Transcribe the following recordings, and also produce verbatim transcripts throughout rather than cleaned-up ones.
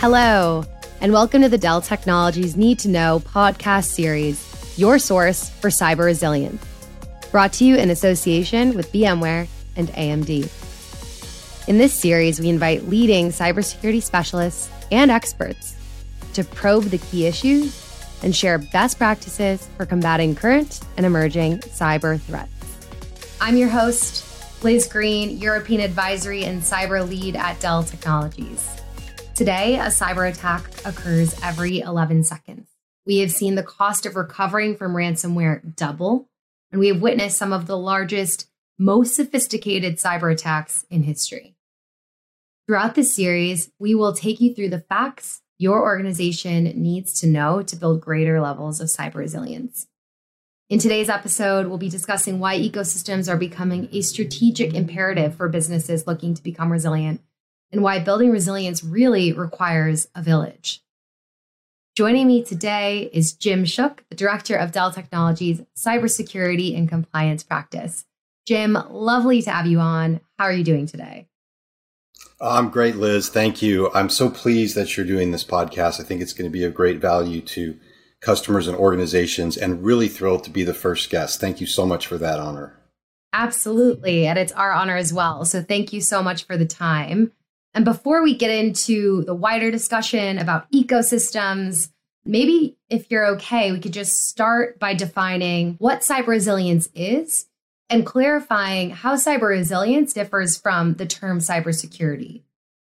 Hello, and welcome to the Dell Technologies Need to Know podcast series, your source for cyber resilience. Brought to you in association with VMware and A M D. In this series, we invite leading cybersecurity specialists and experts to probe the key issues and share best practices for combating current and emerging cyber threats. I'm your host, Liz Green, European Advisory and Cyber Lead at Dell Technologies. Today, a cyber attack occurs every eleven seconds. We have seen the cost of recovering from ransomware double, and we have witnessed some of the largest, most sophisticated cyber attacks in history. Throughout this series, we will take you through the facts your organization needs to know to build greater levels of cyber resilience. In today's episode, we'll be discussing why ecosystems are becoming a strategic imperative for businesses looking to become resilient, and why building resilience really requires a village. Joining me today is Jim Shook, the Director of Dell Technologies Cybersecurity and Compliance Practice. Jim, lovely to have you on. How are you doing today? I'm great, Liz. Thank you. I'm so pleased that you're doing this podcast. I think it's going to be of great value to customers and organizations, and really thrilled to be the first guest. Thank you so much for that honor. Absolutely. And it's our honor as well. So thank you so much for the time. And before we get into the wider discussion about ecosystems, maybe if you're okay, we could just start by defining what cyber resilience is and clarifying how cyber resilience differs from the term cybersecurity.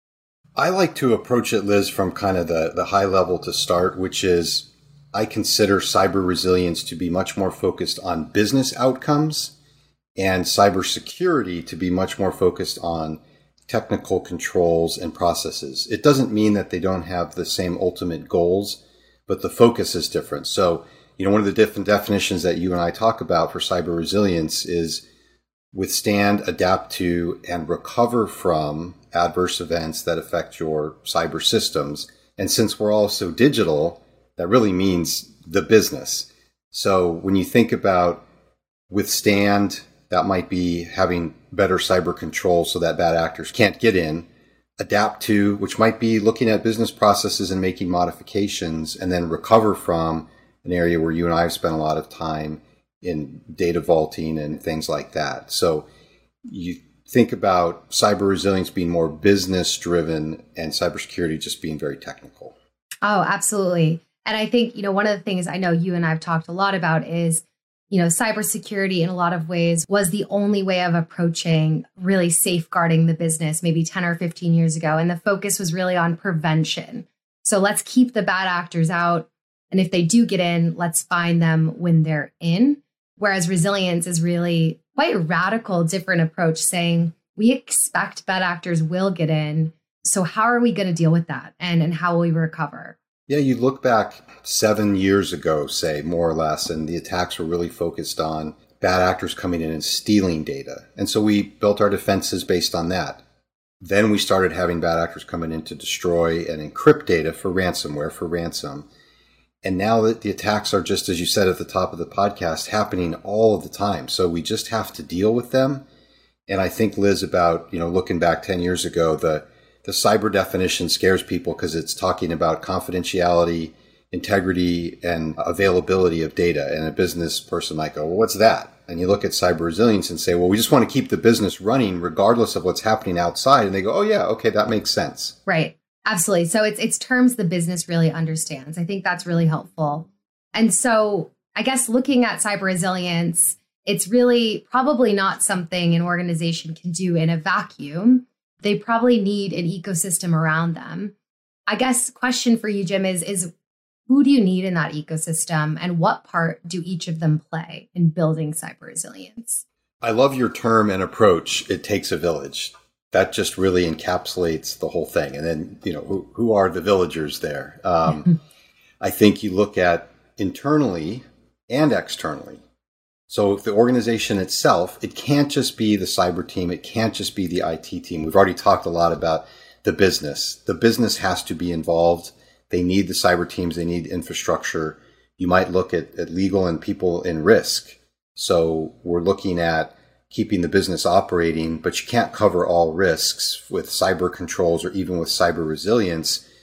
I like to approach it, Liz, from kind of the, the high level to start, which is I consider cyber resilience to be much more focused on business outcomes and cybersecurity to be much more focused on technical controls and processes. It doesn't mean that they don't have the same ultimate goals, but the focus is different. So, you know, one of the different definitions that you and I talk about for cyber resilience is withstand, adapt to, and recover from adverse events that affect your cyber systems. And since we're all so digital, that really means the business. So when you think about withstand, that might be having better cyber control so that bad actors can't get in. Adapt to, which might be looking at business processes and making modifications, and then recover from an area where you and I have spent a lot of time in data vaulting and things like that. So you think about cyber resilience being more business driven and cybersecurity just being very technical. Oh, absolutely. And I think, you know, one of the things I know you and I've talked a lot about is, you know, cybersecurity in a lot of ways was the only way of approaching really safeguarding the business maybe ten or fifteen years ago. And the focus was really on prevention. So let's keep the bad actors out. And if they do get in, let's find them when they're in. Whereas resilience is really quite a radical, different approach, saying we expect bad actors will get in. So how are we going to deal with that? And, and how will we recover? Yeah, you look back seven years ago, say, more or less, and the attacks were really focused on bad actors coming in and stealing data. And so we built our defenses based on that. Then we started having bad actors coming in to destroy and encrypt data for ransomware, for ransom. And now that the attacks are, just as you said at the top of the podcast, happening all of the time. So we just have to deal with them. And I think, Liz, about, you know, looking back ten years ago, the, the cyber definition scares people because it's talking about confidentiality, integrity, and availability of data. And a business person might go, well, what's that? And you look at cyber resilience and say, well, we just want to keep the business running regardless of what's happening outside. And they go, oh, yeah, okay, that makes sense. Right. Absolutely. So it's it's terms the business really understands. I think that's really helpful. And so I guess looking at cyber resilience, it's really probably not something an organization can do in a vacuum. They probably need an ecosystem around them. I guess question for you, Jim, is, is who do you need in that ecosystem, and what part do each of them play in building cyber resilience? I love your term and approach. It takes a village. That just really encapsulates the whole thing. And then, you know, who, who are the villagers there? Um, I think you look at internally and externally. So if the organization itself, it can't just be the cyber team. It can't just be the I T team. We've already talked a lot about the business. The business has to be involved. They need the cyber teams. They need infrastructure. You might look at, at legal and people in risk. So we're looking at keeping the business operating, but you can't cover all risks with cyber controls or even with cyber resilience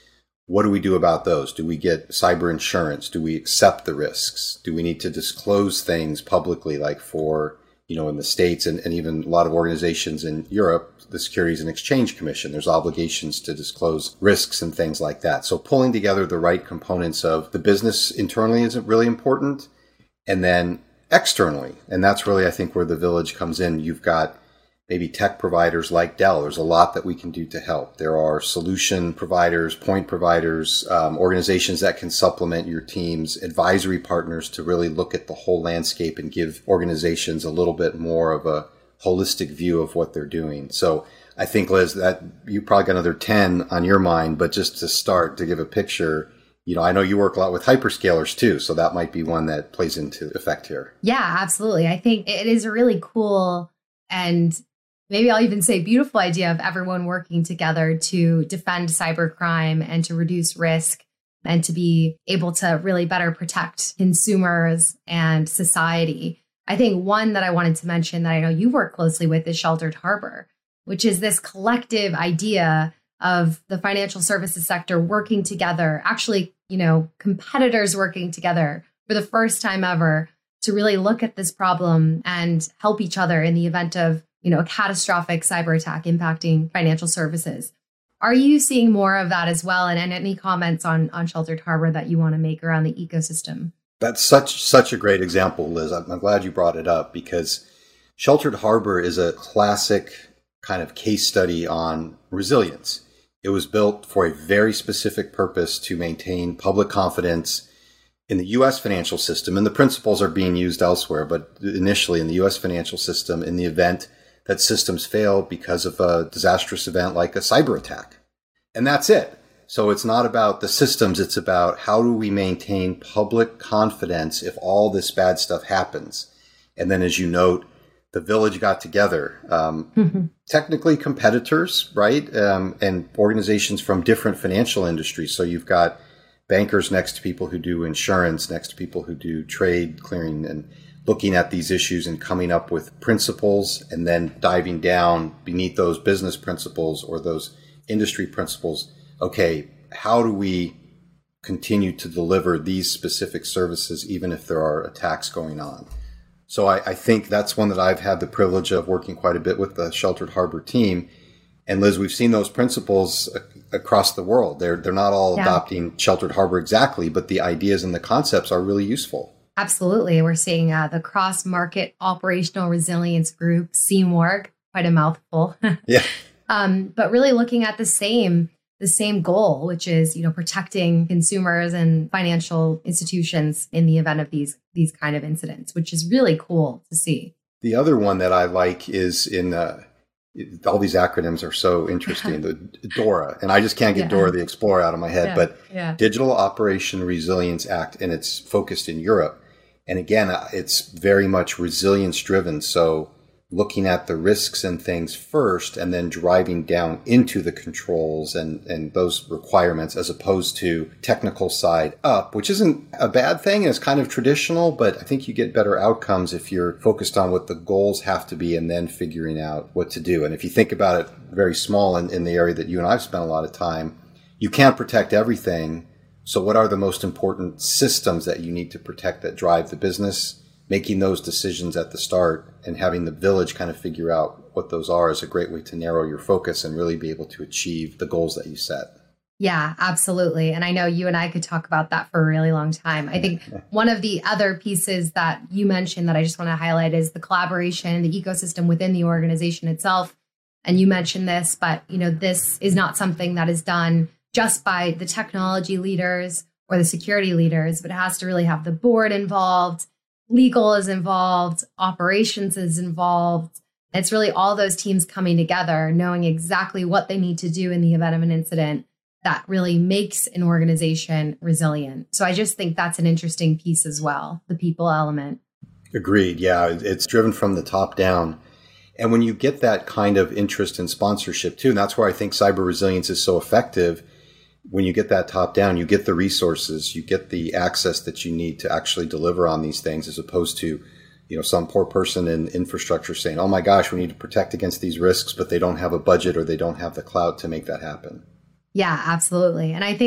what do we do about those? Do we get cyber insurance? Do we accept the risks? Do we need to disclose things publicly, like for, you know, in the States and, and even a lot of organizations in Europe, the Securities and Exchange Commission, there's obligations to disclose risks and things like that. So pulling together the right components of the business internally is really important. And then externally, and that's really, I think, where the village comes in. You've got maybe tech providers like Dell. There's a lot that we can do to help. There are solution providers, point providers, um, organizations that can supplement your teams, advisory partners to really look at the whole landscape and give organizations a little bit more of a holistic view of what they're doing. So I think, Liz, that you probably got another ten on your mind, but just to start to give a picture, you know, I know you work a lot with hyperscalers too, so that might be one that plays into effect here. Yeah, absolutely. I think it is a really cool and maybe I'll even say beautiful idea of everyone working together to defend cybercrime and to reduce risk and to be able to really better protect consumers and society. I think one that I wanted to mention that I know you work closely with is Sheltered Harbor, which is this collective idea of the financial services sector working together, actually, you know, competitors working together for the first time ever to really look at this problem and help each other in the event of, you know, a catastrophic cyber attack impacting financial services. Are you seeing more of that as well? And, and any comments on, on Sheltered Harbor that you want to make around the ecosystem? That's such such a great example, Liz. I'm, I'm glad you brought it up because Sheltered Harbor is a classic kind of case study on resilience. It was built for a very specific purpose to maintain public confidence in the U S financial system. And the principles are being used elsewhere, but initially in the U S financial system in the event that systems fail because of a disastrous event like a cyber attack. And that's it. So it's not about the systems. It's about how do we maintain public confidence if all this bad stuff happens. And then, as you note, the village got together, um, mm-hmm. technically competitors, right? Um, and organizations from different financial industries. So you've got bankers next to people who do insurance, next to people who do trade clearing, and looking at these issues and coming up with principles and then diving down beneath those business principles or those industry principles. Okay, how do we continue to deliver these specific services even if there are attacks going on? So I, I think that's one that I've had the privilege of working quite a bit with the Sheltered Harbor team. And Liz, we've seen those principles across the world. They're, they're not all yeah. adopting Sheltered Harbor exactly, but the ideas and the concepts are really useful. Absolutely. We're seeing uh, the Cross-Market Operational Resilience Group, C M O R G, quite a mouthful. yeah. Um, but really looking at the same the same goal, which is, you know, protecting consumers and financial institutions in the event of these these kind of incidents, which is really cool to see. The other one that I like is in uh, all these acronyms are so interesting. The DORA, and I just can't get yeah. Dora the Explorer out of my head, yeah. but yeah. Digital Operation Resilience Act, and it's focused in Europe. And again, it's very much resilience driven. So looking at the risks and things first and then driving down into the controls and, and those requirements as opposed to technical side up, which isn't a bad thing. It's kind of traditional, but I think you get better outcomes if you're focused on what the goals have to be and then figuring out what to do. And if you think about it very small in, in the area that you and I've spent a lot of time, you can't protect everything. So what are the most important systems that you need to protect that drive the business? Making those decisions at the start and having the village kind of figure out what those are is a great way to narrow your focus and really be able to achieve the goals that you set. Yeah, absolutely. And I know you and I could talk about that for a really long time. I think one of the other pieces that you mentioned that I just want to highlight is the collaboration, the ecosystem within the organization itself. And you mentioned this, but you know, this is not something that is done just by the technology leaders or the security leaders, but it has to really have the board involved. Legal is involved, operations is involved. It's really all those teams coming together, knowing exactly what they need to do in the event of an incident that really makes an organization resilient. So I just think that's an interesting piece as well, the people element. Agreed. Yeah, it's driven from the top down. And when you get that kind of interest and sponsorship too, and that's where I think cyber resilience is so effective. When you get that top down, you get the resources, you get the access that you need to actually deliver on these things, as opposed to, you know, some poor person in infrastructure saying, oh my gosh, we need to protect against these risks, but they don't have a budget or they don't have the clout to make that happen. Yeah, absolutely. And I think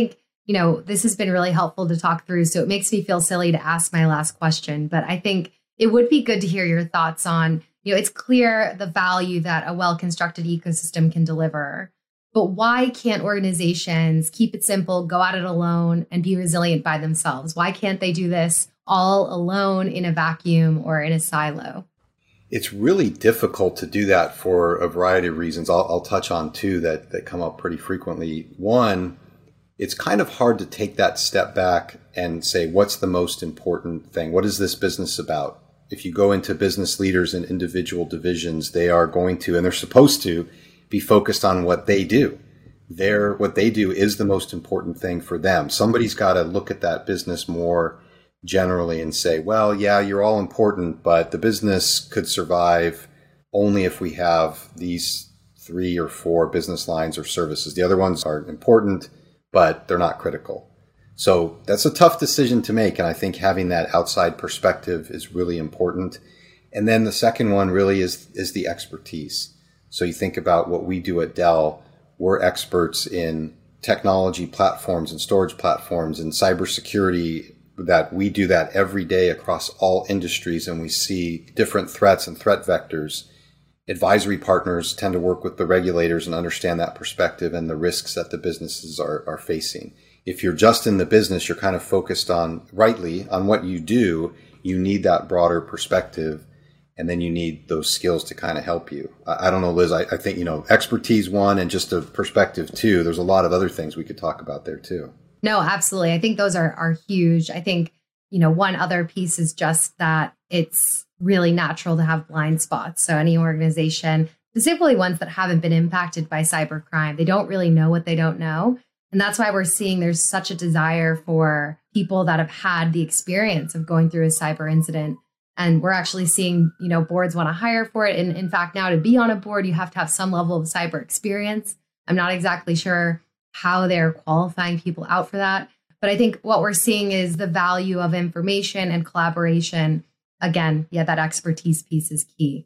you know, this has been really helpful to talk through. So it makes me feel silly to ask my last question, but I think it would be good to hear your thoughts on, you know, it's clear the value that a well-constructed ecosystem can deliver, but why can't organizations keep it simple, go at it alone, and be resilient by themselves? Why can't they do this all alone in a vacuum or in a silo? It's really difficult to do that for a variety of reasons. I'll, I'll touch on two that, that come up pretty frequently. One, it's kind of hard to take that step back and say, what's the most important thing? What is this business about? If you go into business leaders in individual divisions, they are going to, and they're supposed to, be focused on what they do. They're, what they do is the most important thing for them. Somebody's got to look at that business more generally and say, well, yeah, you're all important, but the business could survive only if we have these three or four business lines or services. The other ones are important, but they're not critical. So that's a tough decision to make. And I think having that outside perspective is really important. And then the second one really is, is the expertise. So you think about what we do at Dell. We're experts in technology platforms and storage platforms and cybersecurity, that we do that every day across all industries, and we see different threats and threat vectors. Advisory partners tend to work with the regulators and understand that perspective and the risks that the businesses are, are facing. If you're just in the business, you're kind of focused on, rightly, on what you do. You need that broader perspective, and then you need those skills to kind of help you. I, I don't know, Liz, I, I think, you know, expertise one, and just a perspective two. There's a lot of other things we could talk about there too. No, absolutely. I think those are, are huge. I think, you know, one other piece is just that it's really natural to have blind spots. So any organization, specifically ones that haven't been impacted by cybercrime, they don't really know what they don't know. And that's why we're seeing there's such a desire for people that have had the experience of going through a cyber incident. And we're actually seeing, you know, boards want to hire for it. And in fact, now to be on a board, you have to have some level of cyber experience. I'm not exactly sure how they're qualifying people out for that. But I think what we're seeing is the value of information and collaboration. Again, yeah, that expertise piece is key.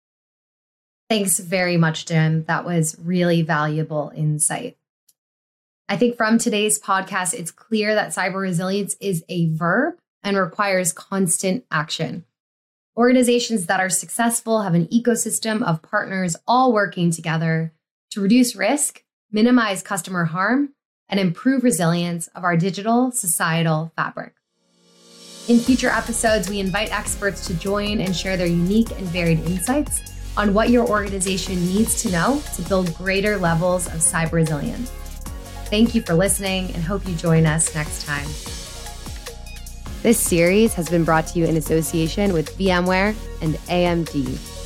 Thanks very much, Jim. That was really valuable insight. I think from today's podcast, it's clear that cyber resilience is a verb and requires constant action. Organizations that are successful have an ecosystem of partners all working together to reduce risk, minimize customer harm, and improve resilience of our digital societal fabric. In future episodes, we invite experts to join and share their unique and varied insights on what your organization needs to know to build greater levels of cyber resilience. Thank you for listening, and hope you join us next time. This series has been brought to you in association with VMware and A M D.